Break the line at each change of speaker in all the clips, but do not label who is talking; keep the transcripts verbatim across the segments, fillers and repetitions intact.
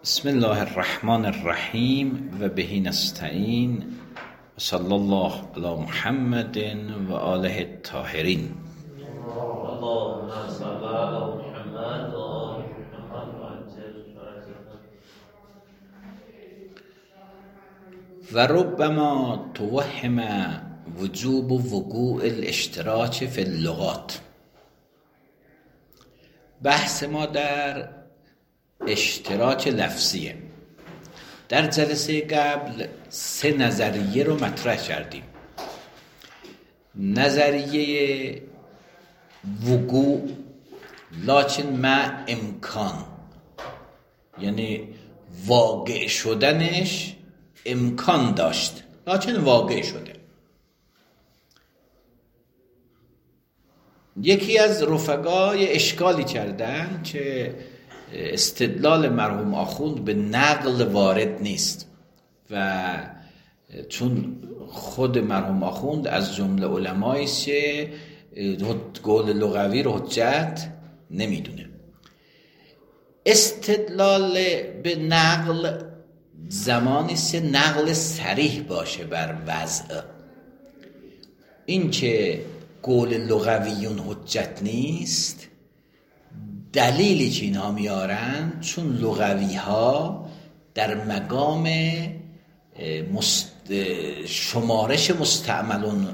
بسم الله الرحمن الرحیم و بهی نستعین و صلی الله علی محمد و آله الطاهرین. و ربما توهم وجوب وقوع الاشتراک فی اللغات. بحث ما در اشتراک لفظیه. در جلسه قبل سه نظریه رو مطرح کردیم. نظریه وقوع لکن مع امکان، یعنی واقع شدنش امکان داشت لکن واقع شده. یکی از رفقای اشکالی کردن که استدلال مرحوم آخوند به نقل وارد نیست و چون خود مرحوم آخوند از جمله علمایی است که قول لغوی رو حجت نمیدونه. استدلال به نقل زمانی است نقل صریح باشه بر وضع. این که قول لغویون حجت نیست، دلیلی که اینها میارن چون لغوی ها در مقام مست... شمارش مستعملون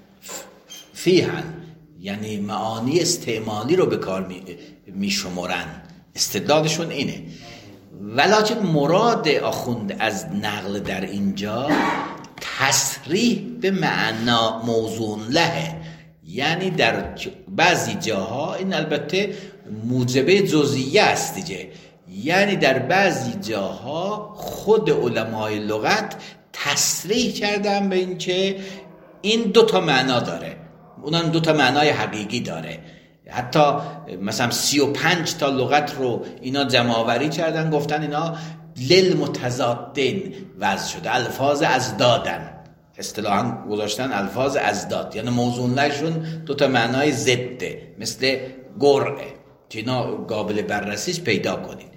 فیهن، یعنی معانی استعمالی رو به کار می... می شمارن. استدلالشون اینه. ولکن مراد آخوند از نقل در اینجا تصریح به معنا موضوع له، یعنی در بعضی جاها، این البته موجبه جزئیه است دیگه، یعنی در بعضی جاها خود علمای لغت تصریح کردن به این که این دو تا معنا داره، اونم دو تا معنای حقیقی داره. حتی مثلا سی و پنج تا لغت رو اینا جمع آوری کردن، گفتن اینا للمتضادین وضع شده، الفاظ ازدادن، اصطلاحاً گذاشتن الفاظ ازداد، یعنی موضوع لشون دو تا معنای ضده، مثل گرعه که اینا قابل بررسیش پیدا کنید.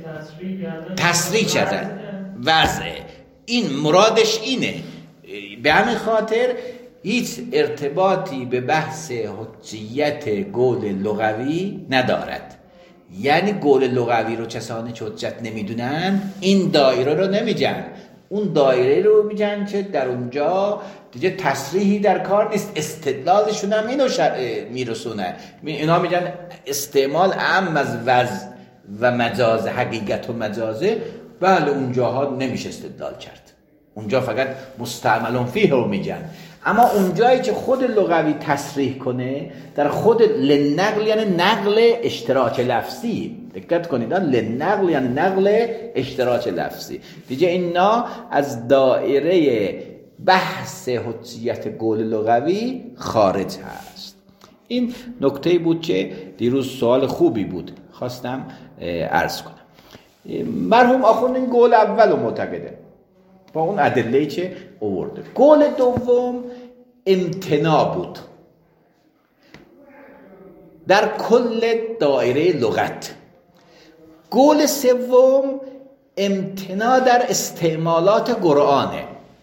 تصریح کردن وضعه. این مرادش اینه. به همین خاطر هیچ ارتباطی به بحث حجیت قول لغوی ندارد. یعنی قول لغوی رو کسانی که حجت نمیدونن این دایره رو نمیگن، اون دایره رو میگن که در اونجا دیگه تصریحی در کار نیست، استدلالشون هم اینو میرسونه. اینا میگن استعمال اعم از وضع و مجاز، حقیقت و مجازه. بله اونجاها نمیشه استدلال کرد، اونجا فقط مستعملون فیه رو میگن. اما اونجایی که خود لغوی تصریح کنه در خود لنقل، یعنی نقل اشتراک لفظی، دقت کنید، لنقل یعنی نقل اشتراک لفظی، دیگه اینا از دایره بحث حجیت قول لغوی خارج هست. این نکته بود که دیروز سوال خوبی بود، خواستم عرض کنم. مرحوم آخوند این قول اول رو معتقده با اون ادله‌ای که آورده. قول دوم امتناع بود در کل دایره لغت. قول سوم امتناع در استعمالات قرآنه،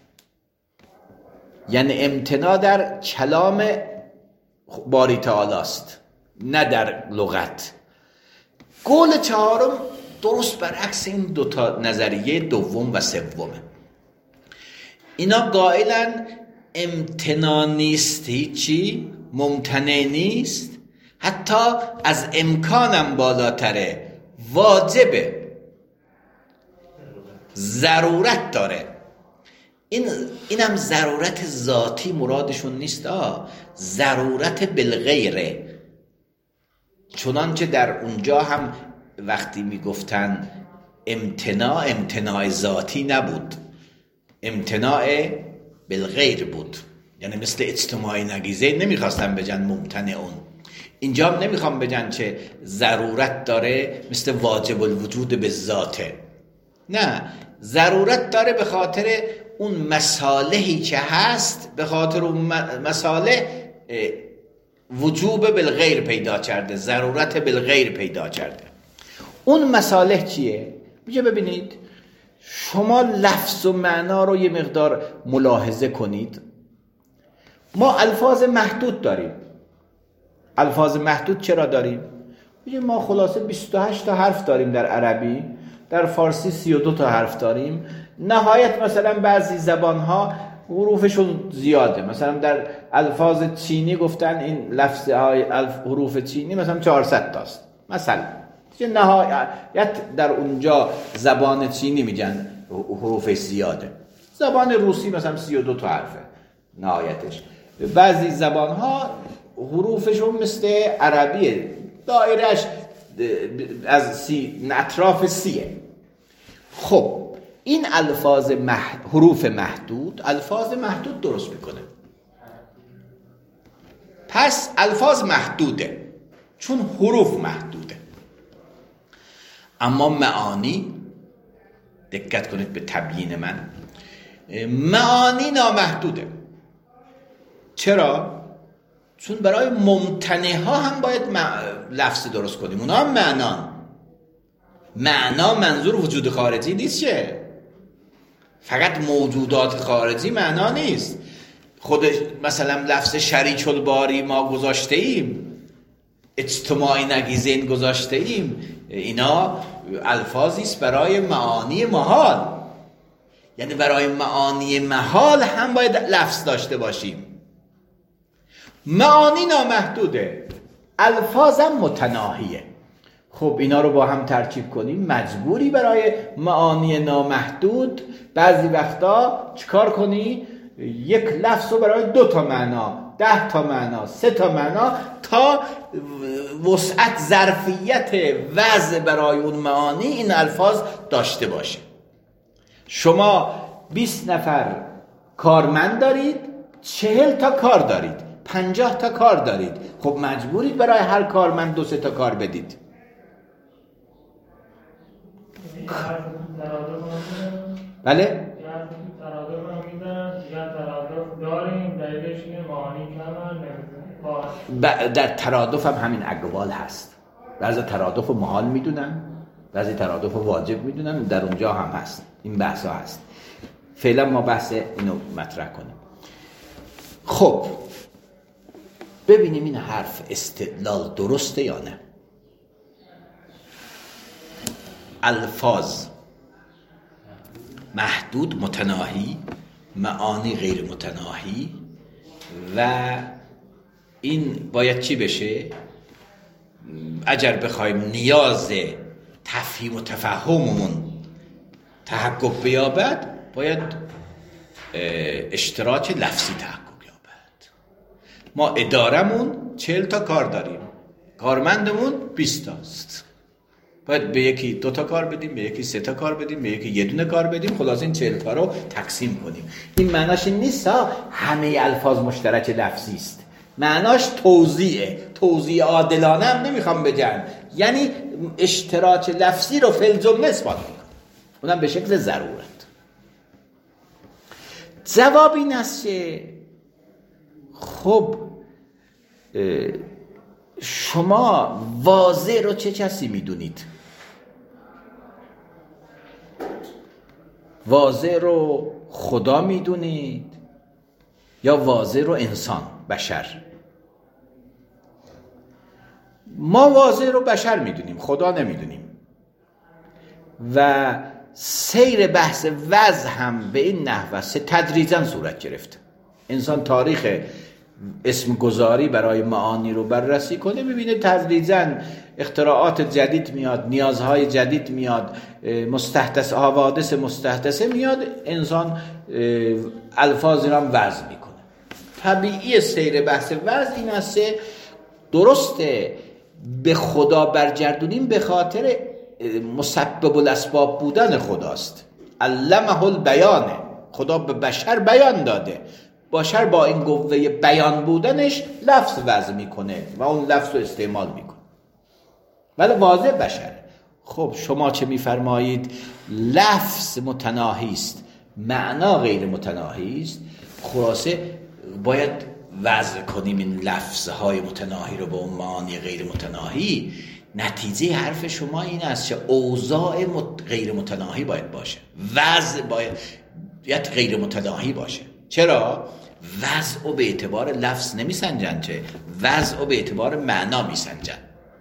یعنی امتناع در کلام باری تعالی است، نه در لغت. قول چهارم درست برعکس این دو تا نظریه دوم و سومه. اینا قائلن امتناع نیست، هیچی ممتنع نیست، حتی از امکانم بالاتره، واجبه، ضرورت داره. این اینم ضرورت ذاتی مرادشون نیست، آه ضرورت بالغیره. چنانچه در اونجا هم وقتی میگفتن امتناع، امتناع ذاتی نبود، امتناع بالغیر بود، یعنی مثل اجتماعی نگیزه نمیخواستن بگن ممتنعون. اینجا هم نمیخوام بگن که ضرورت داره مثل واجب الوجود به ذاته، نه، ضرورت داره به خاطر اون مصالحی که هست، به خاطر اون مصالح وجوب بالغیر پیدا کرده، ضرورت بالغیر پیدا کرده. اون مصالح چیه؟ میگه ببینید شما لفظ و معنا رو یه مقدار ملاحظه کنید. ما الفاظ محدود داریم. الفاظ محدود چرا داریم؟ میگه ما خلاصه بیست و هشت تا حرف داریم در عربی، در فارسی سی و دو تا حرف داریم. نهایت مثلا بعضی زبانها حروفشون زیاده، مثلا در الفاظ چینی گفتن این لفظ های حروف چینی مثلا چهارصد تاست مثلا. نهایت در اونجا زبان چینی میگن حروفش زیاده. زبان روسی مثلا سی و دو تا حرفه نهایتش. بعضی زبان ها حروفشون مثل عربیه، دایرش از سی اطراف سیه. خب این الفاظ مح... حروف محدود الفاظ محدود درست میکنه. پس الفاظ محدوده چون حروف محدوده، اما معانی، دقت کنید به تبیین من، معانی نامحدوده. چرا؟ چون برای ممتنع ها هم باید لفظ درست کنیم، اونا هم معنا. معنا منظور وجود خارجی نیست، چه فقط موجودات خارجی معنا نیست. خودش مثلا لفظ شریک الباری ما گذاشته ایم، اجتماعی نگیزین گذاشته ایم، اینا الفاظی است برای معانی محال. یعنی برای معانی محال هم باید لفظ داشته باشیم. معانی نامحدوده، الفاظم متناهیه. خب اینا رو با هم ترکیب کنیم، مجبوری برای معانی نامحدود بعضی وقتا چیکار کنی؟ یک لفظ رو برای دو تا معنا، ده تا معنا، سه تا معنا، تا وسعت ظرفیت وضع برای اون معانی این الفاظ داشته باشه. شما بیست نفر کارمند دارید، چهل تا کار دارید، پنجاه تا کار دارید. خب مجبورید برای هر کارمند دو سه تا کار بدید. بله؟ در ترادف هم همین اقوال هست. بعضی ترادف رو محال میدونن، بعضی ترادف رو واجب میدونن، در اونجا هم هست، این بحث ها هست. فعلا ما بحث اینو مطرح کنیم. خب ببینیم این حرف استدلال درسته یا نه. الفاظ محدود متناهی، معانی غیر متناهی، و این باید چی بشه؟ اگر بخوایم نیاز تفهیم و تفهممون تحقق بیابد، باید اشتراک لفظی تحقق یابد. ما ادارمون چهل تا کار داریم، کارمندمون بیست تاست، باید به یکی دو تا کار بدیم، به یکی سه تا کار بدیم، به یکی یه دونه کار بدیم، خلاص این چهل تا رو تقسیم کنیم. این معناش این نیست همه الفاظ مشترک لفظی است، معناش توزیعه. توزیع عادلانه هم نمیخوام بگم، یعنی اشتراک لفظی رو فی الجمله اثبات میکنم، اونم به شکل ضرورت. جواب این است که خب شما واضح رو چه کسی میدونید؟ واضح رو خدا میدونید یا واضح رو انسان، بشر؟ ما واضح رو بشر میدونیم، خدا نمیدونیم. و سیر بحث وضع هم به این نحو است تدریجاً صورت گرفت. انسان تاریخ اسم گذاری برای معانی رو بررسی کنه، میبینه تدریجاً اختراعات جدید میاد، نیازهای جدید میاد، مستحدث حوادث مستحدثه میاد، انسان الفاظی رو هم وضع میکنه. طبیعی سیر بحث وضع این است، درسته به خدا برگردونیم به خاطر مسبب الاسباب بودن خداست. علمه البیانه، خدا به بشر بیان داده، بشر با این قوه بیان بودنش لفظ وضع میکنه و اون لفظ رو استعمال میکنه، ولی واضح بشر. خب شما چه میفرمایید؟ لفظ متناهی است، معنا غیر متناهی است. خلاصه باید وضع کنیم این لفظهای متناهی رو با اون معانی غیر متناهی. نتیجه حرف شما این است که اوضاع غیر متناهی باید باشه، وضع باید غیر متناهی باشه. چرا؟ وضع رو به اعتبار لفظ نمی سنجن، چه وضع رو به اعتبار معنا می سنجن.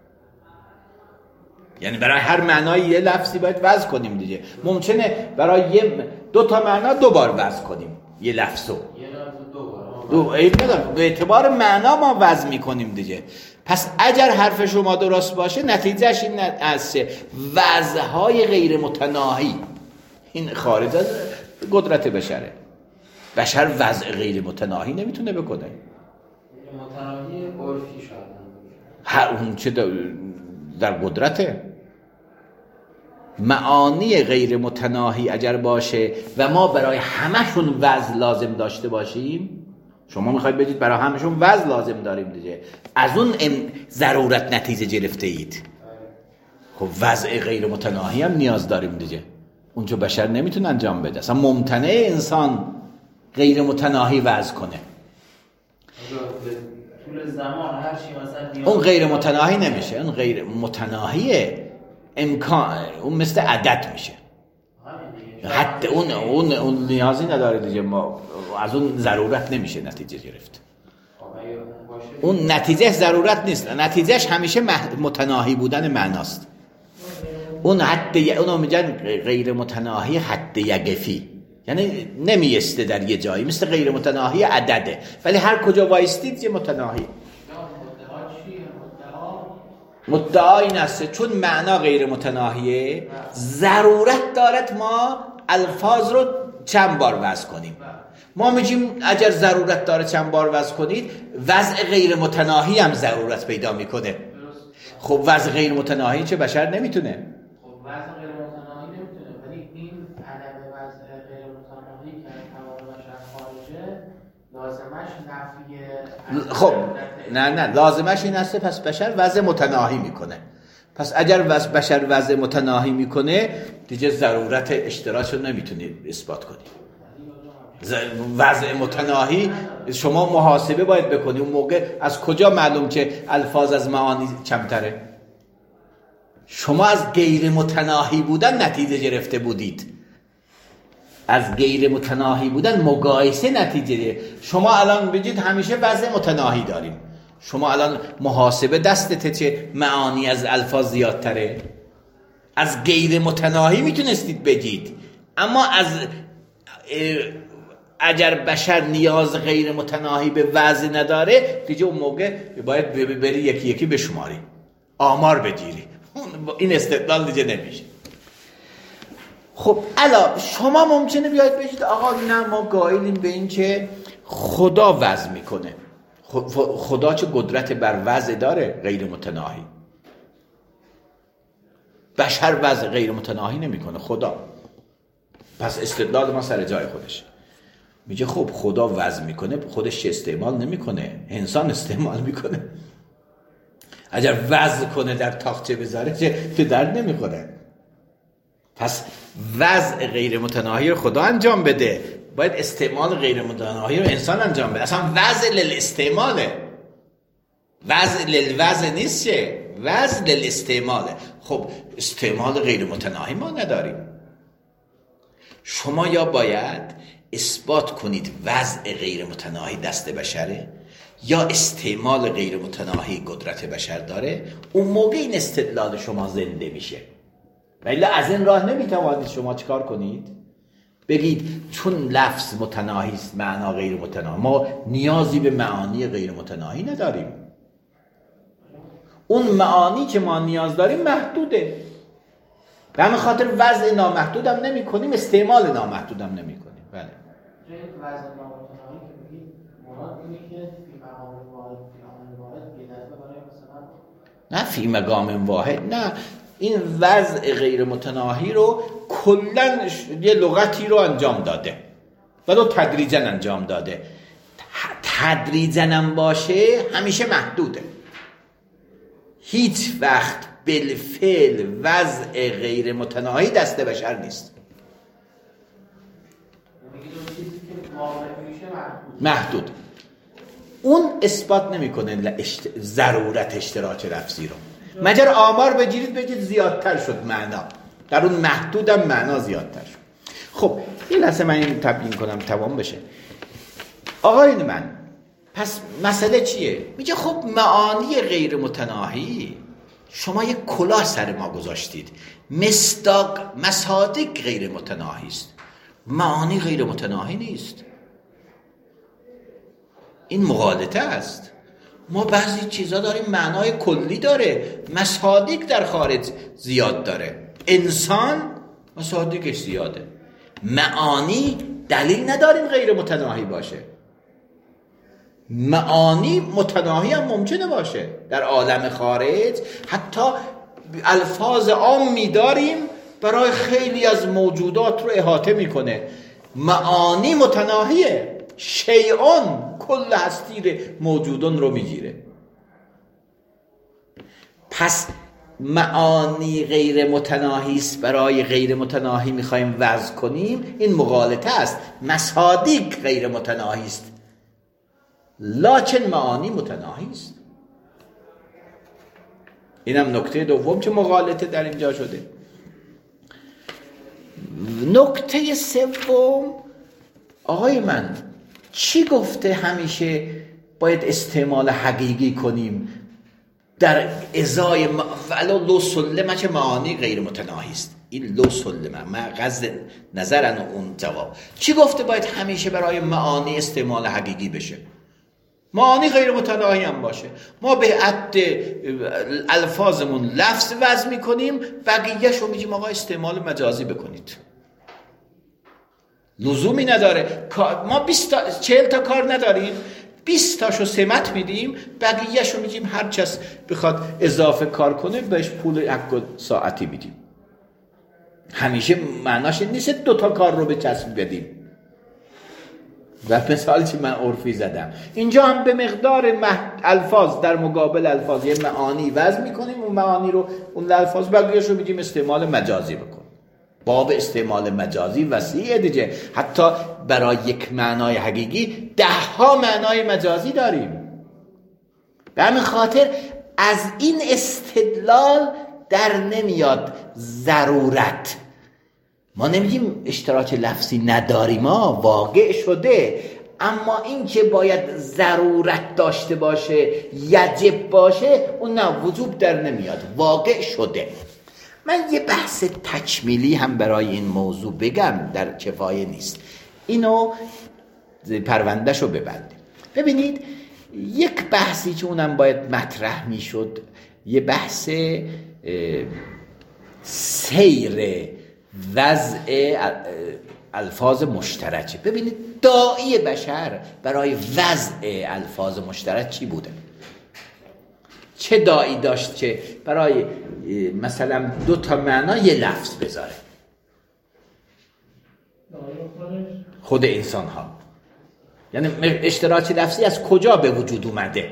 یعنی برای هر معنای یه لفظی باید وضع کنیم دیگه. ممکنه برای یه دو تا معنا دو بار وضع کنیم یه لفظو، دو به اعتبار معنا ما وضع میکنیم دیگه. پس اگر حرف شما درست باشه نتیجهش این است که وضعهای غیر متناهی این خارج از قدرت بشره. بشر وضع غیر متناهی نمیتونه بکنه.
متناهی عرفی شاید
هر اون چه در قدرته. معانی غیر متناهی اگر باشه و ما برای همشون وضع لازم داشته باشیم، شما میخواید بگید برای همشون وضع لازم داریم دیگه، از اون ضرورت نتیجه گرفته اید. خب وضع غیر متناهی هم نیاز داریم دیگه، اونجا بشر نمیتونه انجام بده. اصلا ممتنع انسان غیر متناهی وضع کنه.
طول زمان هر چی مثلا
اون غیر متناهی نمیشه، اون غیر متناهیه امکان، اون مثل عدد میشه. حتی اون اون اون نیازی نداره دیگه، ما از اون ضرورت نمیشه نتیجه گرفت. اون نتیجه ضرورت نیست، نتیجهش همیشه متناهی بودن معناست. اون حتی اونو میگن غیر متناهی حد یقفی، یعنی نمیسته در یه جایی، مثل غیر متناهی عدده، ولی هر کجا وایستید یه متناهی. مدعا این است چون معنا غیر متناهیه، ضرورت دارد ما الفاظ رو چند بار وضع کنیم. ما میگیم اگر ضرورت داره چند بار وضع کنید، وضع غیر متناهی هم ضرورت پیدا میکنه. خب وضع غیر متناهی چه بشر نمیتونه؟
خب وضع غیر متناهی نمیتونه، ولی این عدم وضع غیر متناهی که توان بشر خارجه، لازمش نفی.
خب نه نه لازمش این است پس بشر وضع متناهی میکنه. پس اگر بشر وضع متناهی میکنه دیگه ضرورت اشتراک رو نمیتونید اثبات کنید. وضع متناهی شما محاسبه باید بکنی اون موقع از کجا معلوم که الفاظ از معانی کمتره؟ شما از غیر متناهی بودن نتیجه گرفته بودید، از غیر متناهی بودن مقایسه نتیجه. شما الان بگید همیشه وضع متناهی داریم، شما الان محاسبه دستته چه معانی از الفاظ زیادتره؟ از غیر متناهی میتونستید بگید، اما از اگر بشر نیاز غیر متناهی به وضع نداره دیگه اون موقع باید بری یکی یکی بشماری، آمار بگیری، این استدلال دیگه نمیشه. خب الا شما ممکنه بیاید بگید آقا نه ما قائلیم به این که خدا وضع میکنه. خدا چه قدرت بر وضع داره غیر متناهی؟ بشر وضع غیر متناهی نمیکنه، خدا. پس استدلال ما سر جای خودش. میگه خب خدا وضع میکنه، خودش استعمال نمیکنه، انسان استعمال میکنه. اگر وضع کنه در تاقچه بذاره چه درد نمیخوره. پس وضع غیر متناهی رو خدا انجام بده، باید استعمال غیر متناهی رو انسان انجام بده. اصلا وضع للاستعماله، وضع للوضع نیست، چه وضع للاستعماله. خب استعمال غیر متناهی ما نداریم. شما یا باید اثبات کنید وضع غیر متناهی دست بشره یا استعمال غیر متناهی قدرت بشر داره، اون موقع این استدلال شما زنده میشه. ولی از این راه نمیتوانید شما چیکار کنید؟ بگید چون لفظ متناهی است معنا غیر متناهی، ما نیازی به معانی غیر متناهی نداریم. اون معانی که ما نیاز داریم محدوده، به همین خاطر وضع نامحدود هم نمی کنیم، استعمال نامحدود هم نمی کنیم. بله
وضع نامتناهی که بگید مراد اینه که فی مقام واحد فی عمل واحد بی‌نظمه برای مثلا
نه فی مقام واحد، نه این وضع غیر متناهی رو کلن یه لغتی رو انجام داده ولو تدریجاً انجام داده. تدریجاً هم باشه همیشه محدوده، هیچ وقت بالفعل وضع غیر متناهی دست بشر نیست، محدود. اون اثبات نمیکنه اشت... ضرورت اشتراک لفظی رو. مگر آمار بگیرید بگید زیادتر شد معنا، در اون محدودم معنا زیادتر شد. خب یه لحظه من این تبیین کنم تمام بشه. آقایون من، پس مسئله چیه؟ میگه خب معانی غیر متناهی، شما یک کلاه سر ما گذاشتید، مصداق مصادیق غیر متناهی است، معانی غیر متناهی نیست. این مغالطه است. ما بعضی چیزا داریم معنای کلی داره، مصادیق در خارج زیاد داره. انسان مصادیقش زیاده، معانی دلیل نداریم غیر متناهی باشه. معانی متناهی هم ممکنه باشه در عالم خارج. حتی الفاظ عامی داریم برای خیلی از موجودات رو احاطه میکنه. معانی متناهیه، شیئان کل هستی موجودان رو میگیره. پس معانی غیر متناهی است، برای غیر متناهی میخوایم وضع کنیم، این مغالطه است. مصادیق غیر متناهی است، لکن معانی متناهی است. اینم نکته دوم که مغالطه در اینجا شده. نکته سوم، آقای من چی گفته همیشه باید استعمال حقیقی کنیم در ازای ولو لو سلمه که معانی غیر متناهی است؟ این لو سلمه من قصد نظرن اون جواب. چی گفته باید همیشه برای معانی استعمال حقیقی بشه؟ معانی غیر متناهی هم باشه. ما به عد الفاظمون لفظ وضع میکنیم، بقیه‌اش رو میگیم آقا استعمال مجازی بکنید، لزومی نداره. ما بیست تا چهل تا کار نداریم، بیست تاشو سمت میدیم، بقیه‌شو میگیم هر کس بخواد اضافه کار کنه بهش پول حق ساعتی میدیم. همیشه معناش نیست دو تا کار رو به چسب بدیم. و مثال چی من عرفی زدم، اینجا هم به مقدار الفاظ در مقابل الفاظ یه معانی وضع میکنیم، اون معانی رو اون الفاظ بقیه‌شو میگیم استعمال مجازی بکن. باب استعمال مجازی وسیعه دیگه. حتی برای یک معنای حقیقی ده ها معنای مجازی داریم. به همین خاطر از این استدلال در نمیاد ضرورت. ما نمیگیم اشتراک لفظی نداریم، ما واقع شده، اما این که باید ضرورت داشته باشه، یجب باشه، اون نه، وجوب در نمیاد، واقع شده. من یه بحث تکمیلی هم برای این موضوع بگم، در کفایه نیست، اینو پروندهشو ببندیم. ببینید یک بحثی که اونم باید مطرح میشد، یه بحث سیر وضع الفاظ مشترکه. ببینید داعی بشر برای وضع الفاظ مشترک چی بوده؟ چه داعی داشت که برای مثلا دو تا معنا یه لفظ بذاره؟ خود انسان ها. یعنی اشتراک لفظی از کجا به وجود اومده؟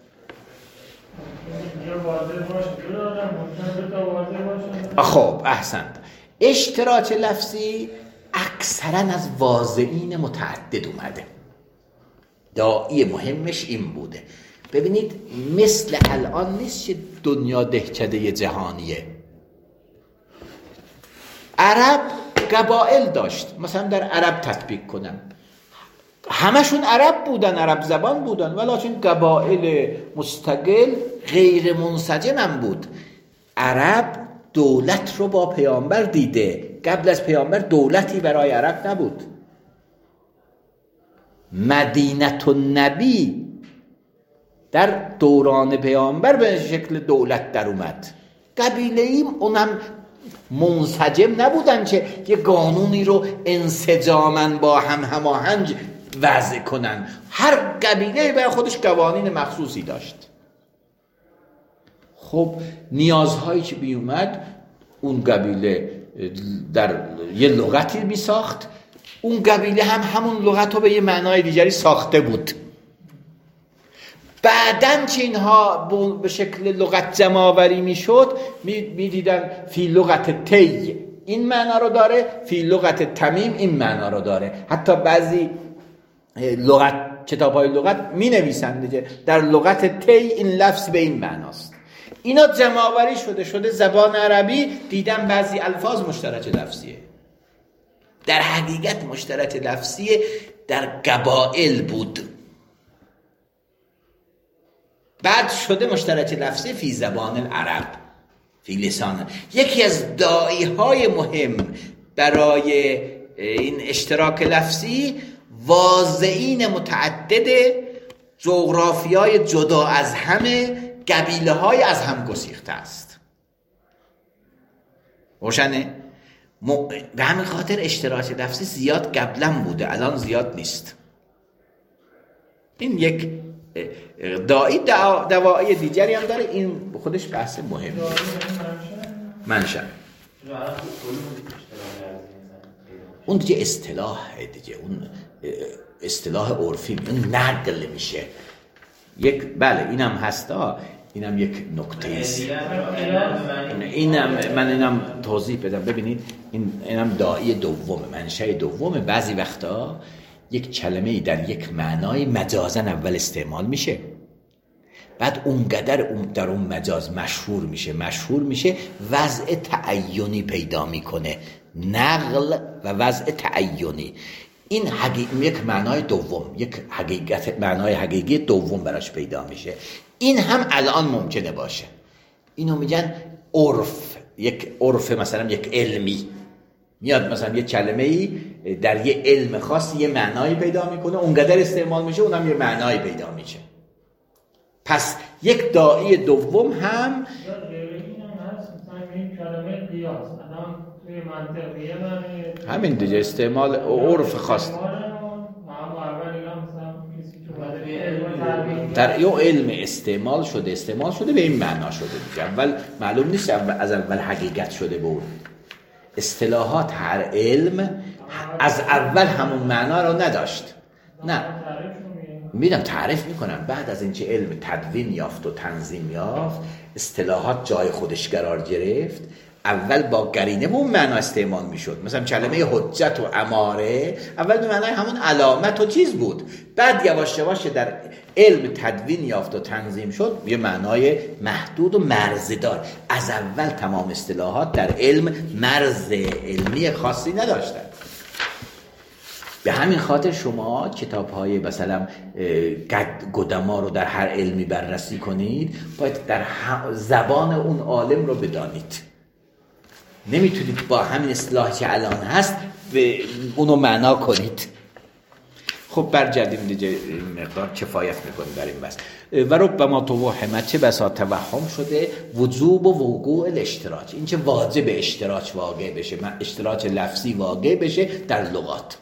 خب احسنت. اشتراک لفظی اکثرا از واضعین متعدد اومده. داعی مهمش این بوده. ببینید مثل الان نیست که دنیا دهکده جهانیه. عرب قبایل داشت، مثلا در عرب تطبیق کنم، همشون عرب بودن، عرب زبان بودن، ولیکن قبایل مستقل غیر منسجم هم بود. عرب دولت رو با پیامبر دیده، قبل از پیامبر دولتی برای عرب نبود. مدینه النبی در دوران پیامبر به شکل دولت در اومد. قبیله ایم اونم منسجم نبودن که یه قانونی رو انسجاماً با هم هماهنگ وضع کنن. هر قبیله برای خودش قوانین مخصوصی داشت. خب نیازهایی که بی اومد اون قبیله در یه لغتی بی ساخت، اون قبیله هم همون لغت رو به یه معنای دیگری ساخته بود. بعدن که اینها به شکل لغت جمع‌آوری میشد، میدیدن فی لغت تی این معنا رو داره، فی لغت تمیم این معنا رو داره. حتی بعضی لغت کتاب‌های لغت می نویسن دیگه در لغت تی این لفظ به این معناست. اینا جمع‌آوری شده شده زبان عربی، دیدن بعضی الفاظ مشترک لفظیه. در حقیقت مشترک لفظی در قبایل بود، بعد شده مشترک لفظی فی زبان العرب، فی لسان. یکی از داعی‌های مهم برای این اشتراک لفظی واضعین متعدد جغرافیای جدا از همه، قبیله های از هم گسیخته است. روشنه؟ به همین خاطر اشتراک لفظی زیاد قبلا بوده، الان زیاد نیست. این یک داعی دواعی دیگری هم داره، این خودش بحث مهم. منشأ اون دیگه اصطلاحه دیگه، اون اصطلاح عرفی، اون نقل میشه. یک بله اینم هستا، اینم یک نکته است. اینم من اینم توضیح بدم. ببینید این اینم داعی دومه، منشأ دومه. بعضی وقتا یک کلمه‌ای در یک معنای مجازاً اول استعمال میشه، بعد اونقدر اون در اون مجاز مشهور میشه مشهور میشه وضع تعینی پیدا میکنه، نقل و وضع تعینی. این حقیق... یک معنای دوم، یک حقیقت، معنای حقیقی دوم براش پیدا میشه. این هم الان ممکنه باشه. اینو میگن عرف، یک عرف مثلا یک علمی. میاد مثلا یه کلمه‌ای در یه علم خاص یه معنایی پیدا میکنه، اونقدر استعمال میشه، اونم یه معنایی پیدا میشه. پس یک داعی دوم هم همین دیگه استعمال عرف خاص در یه علم استعمال شده استعمال شده به این معنا شده دیگه. اول معلوم نیست از اول حقیقت شده به اون. اصطلاحات هر علم از اول همون معنا رو نداشت. نه میدم تعریف میکنم، بعد از اینکه علم تدوین یافت و تنظیم یافت، اصطلاحات جای خودش قرار گرفت. اول با قرینه به اون معنا استعمال میشد. مثلا کلمه حجت و اماره اول به معنای همون علامت و چیز بود، بعد یواش یواش در علم تدوین یافت و تنظیم شد یه معنای محدود و مرزدار. از اول تمام اصطلاحات در علم مرز علمی خاصی نداشتن. به همین خاطر شما کتاب‌های مثلا قدما رو در هر علمی بررسی کنید، باید در زبان اون عالم رو بدانید. نمیتونید با همین اصطلاحی که الان هست به اونو معنا کنید. خب برگردیم دیگه، مقدار کفایت میکنیم در این بحث. و ربما توهم، چه بسا توهم شده وجوب و وقوع الاشتراک، این چه واجب اشتراک واقع بشه، اشتراک لفظی واقع بشه در لغات.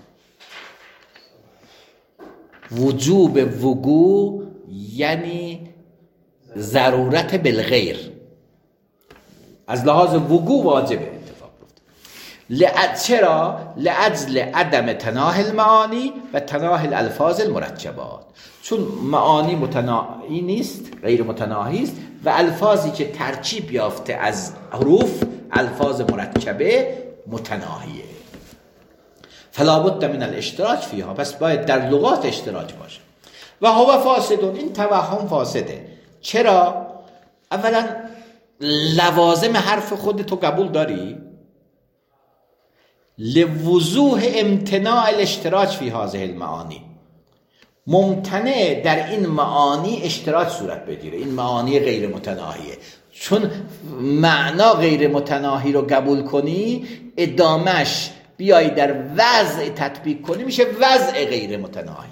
وجوب وقوع یعنی ضرورت بالغیر، از لحاظ وقوع واجبه اتفاق بیفته. لعد چرا؟ لعجل عدم تناهی المعانی و تناهی الالفاظ المرکبات، چون معانی متناهی نیست، غیر متناهی است، و الفاظی که ترکیب یافته از حروف، الفاظ مرکبه، متناهیه. فلا بد من الاشتراک فیها، پس باید در لغات اشتراک باشه. و هو فاسدون، این توهم فاسده. چرا؟ اولا لوازم حرف خودتو قبول داری؟ لوضوح امتناع الاشتراک فی هذه المعانی، ممتنع در این معانی اشتراک صورت بگیره. این معانی غیر متناهیه، چون معنا غیر متناهی رو قبول کنی، ادامش بیایی در وضع تطبیق کنی میشه وضع غیر متناهی.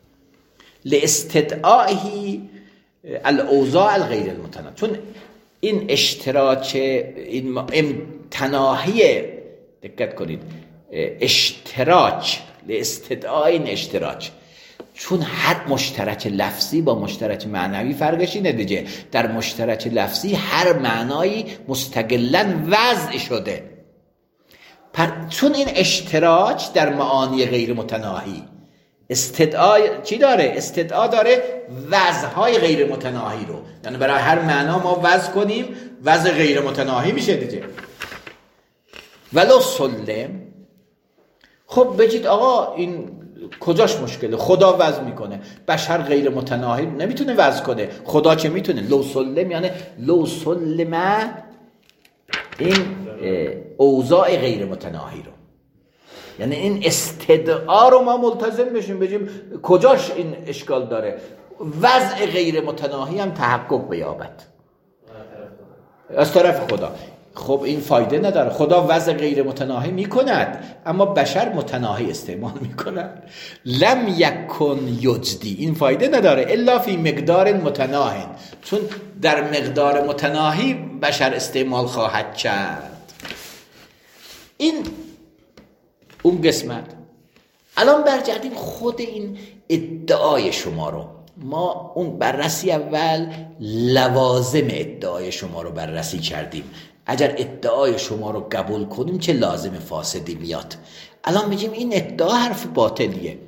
لاستدعائه الاوضاع الغیر المتناهی، چون این اشتراک، این امتناهی، دقت کنید، اشتراک لاستدعای این اشتراک، چون هر مشترک لفظی با مشترک معنوی فرقش اینه دیگه. در مشترک لفظی هر معنایی مستقلاً وضع شده، چون این اشتراک در معانی غیر متناهی استدعا چی داره؟ استدعا داره وضعهای غیر متناهی رو، یعنی برای هر معنا ما وضع کنیم، وضع غیر متناهی میشه دیگه. ولو سلم، خب بگید آقا این کجاش مشکله؟ خدا وضع میکنه، بشر غیر متناهی نمیتونه وضع کنه، خدا چه میتونه؟ لو سلم، یعنی لو سلم این اوضاع غیر متناهی رو، یعنی این استدعا رو ما ملتزم بشیم بگیم کجاش این اشکال داره؟ وضع غیر متناهی هم تحقق بیابد از طرف خدا. خب این فایده نداره، خدا وضع غیر متناهی میکند اما بشر متناهی استعمال میکند. لم یکن یجدی، این فایده نداره الا فی مقدار متناهی، چون در مقدار متناهی بشر استعمال خواهد کرد. این اون قسمت. الان برگردیم خود این ادعای شما رو، ما اون بررسی اول لوازم ادعای شما رو بررسی کردیم. اگر ادعای شما رو قبول کنیم چه لازم فاسدی میاد. الان میگیم این ادعا حرف باطلیه.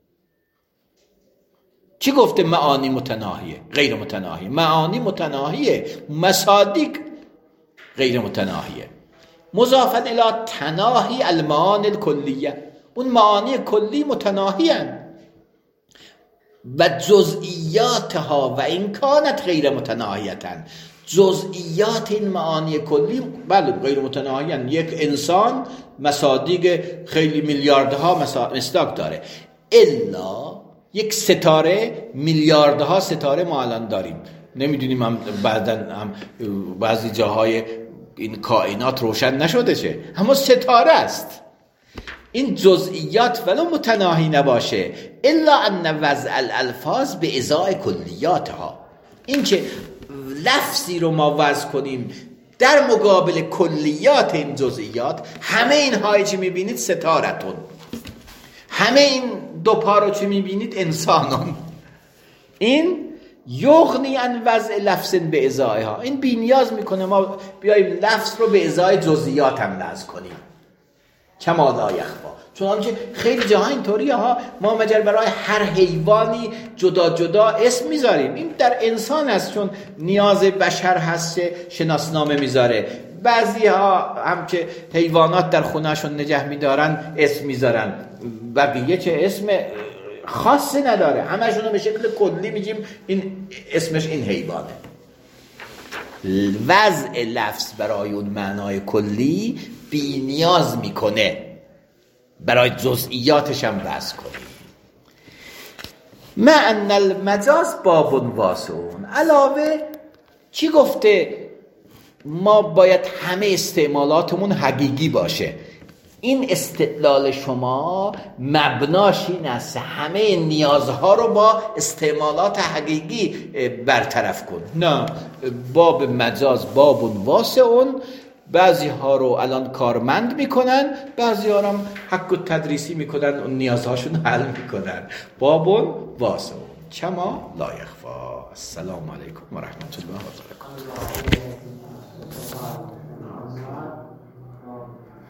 چی گفته؟ معانی متناهیه، غیر متناهی. معانی متناهیه، مصادیق غیر متناهیه. مضافاً الی تناهی المعانی الکلیه، اون معانی کلی متناهی هستند و جزئیاتها و این کانت غیر متناهیتن، جزئیات این معانی کلی بله غیر متناهیان. یک انسان مصادیق خیلی میلیاردها مصداق داره، الا یک ستاره میلیاردها ستاره ما الان داریم، نمیدونیم هم بعداً هم بعضی جاهای این کائنات روشن نشده چه، اما ستاره است. این جزئیات ولو متناهی نباشه الا ان وضع الالفاظ به ازای کلیاتها، این که لفظی رو ما وضع کنیم در مقابل کلیات این جزئیات. همه این هایی که میبینید ستارتون، همه این دو پا رو که میبینید انسانون، این یغنی ان وضع لفظ به ازایها، این بی نیاز میکنه ما بیاییم لفظ رو به ازای جزئیات هم وضع کنیم. کما لا یخفا، چون که خیلی جاها اینطوریه ها، ما مگر برای هر حیوانی جدا جدا اسم میذاریم. این در انسان است چون نیاز بشر هست شناسنامه میذاره. بعضی ها هم که حیوانات در خونهشون نگه میدارن اسم میذارن، بقیه چه اسم خاصی نداره، همشون به شکل کلی میگیم این اسمش این حیوانه. وضع لفظ برای اون معنای کلی بی نیاز میکنه برای جزئیاتش هم وضع کنیم. معنی المجاز باب واسعون، علاوه چی گفته؟ ما باید همه استعمالاتمون حقیقی باشه. این استدلال شما مبناش این است همه نیازها رو با استعمالات حقیقی برطرف کن. نه، باب مجاز باب واسعون، بعضی ها رو الان کارمند میکنن، بعضی ها رو هم حق و تدریسی میکنن، اون نیازهاشون حل میکنن. باب واسعون کما لا یخفا. السلام علیکم و رحمت الله و برکاته.